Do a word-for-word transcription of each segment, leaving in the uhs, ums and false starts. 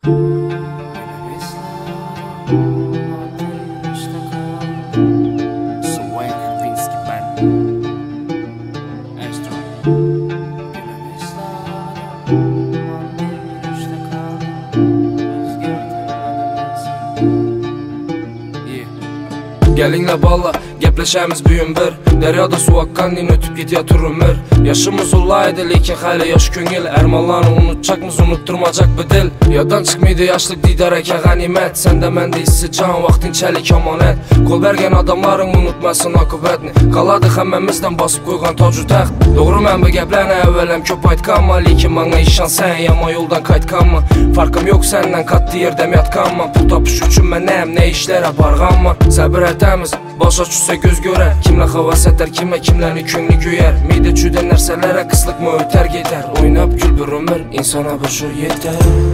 Gelinle balla, gepleşemiz büyün bir Deryada su akkan din ötüp gidiyor ömür. Yaşımız olaydı lekin hayli yaş köngil Ermallarını unutacakmız unutturmacak bir dil. Yadan çıkmaydı yaşlık didar eke ganimet Sende mende hissi can vaktin çelik amanet. Kol bergen adamların unutmasın akıbetini Qaladı həmmemizden basıp koygan tacu taxt. Doğru mən bu geplerine evvelem köp aytkanma Lekin bana işan sen yama yoldan kaytkanma. Farkım yok senden katlı yerdem yatkanma. Pul tapış üçün mən nəyəm ne işlere barğanma. Səbir etemiz başa düşse göz görer. Kimle havas eder kime kimlerini köngli göyer. Mide çüden nerselere kıslık mı öter gider. Oynap gül bir ömür insana boşur yeter.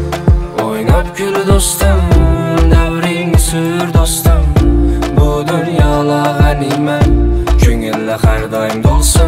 Oynap gül dostum devrini sür dostum. Bu dünyala ganimet köngülle her daim dolsun.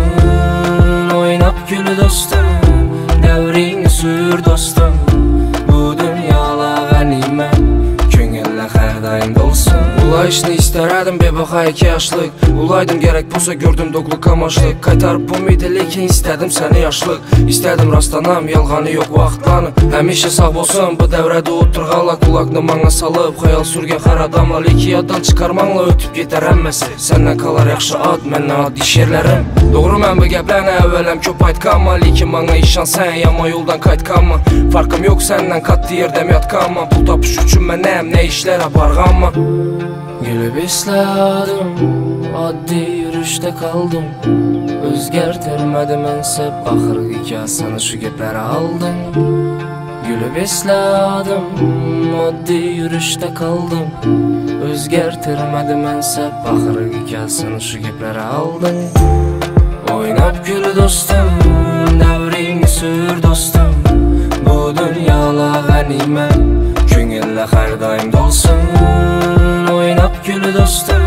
Oynap gül dostum devrini sür dostum. Bu dünyala ganimet köngülle her daim dolsun. Ulayışını isterdim bebaha iki yaşlık. Ulaydım gerek bulsa gördüm doğuluk amaçlık. Kaytarıp bu miydi lekin istedim seni yaşlık. İstedim rastlanam yalğanı yok vaxtlanı. Həmişə sağ olsun bu devrede oturğala. Kulağını bana salıp hayal sürgen her adamla. Leki yaddan çıkarmanla ötüp yeter əmməsi. Senden kalar yaxşı ad məndən ad iş yerlerim. Doğru mən bu geplerine evvelem köp aytkanma. Lekin bana işan sen yama yoldan kaytkanma. Farkım yok senden katlı yerdem yatkanma. Pul tapış üçün mən nəyəm ne işlere barğanma. Gülüp isladım, addi yürüşte kaldım. Özgertirmedi mənsə baxırıq ikasını şu gepləri aldın. Gülüp isladım, addi yürüşte kaldım. Özgertirmedi mənsə baxırıq ikasını şu gepləri aldın. Oynap gül dostum, devrini sür dostum. Bu dünyala ganimet köngülle her daim dolsun. Oynap gül dostum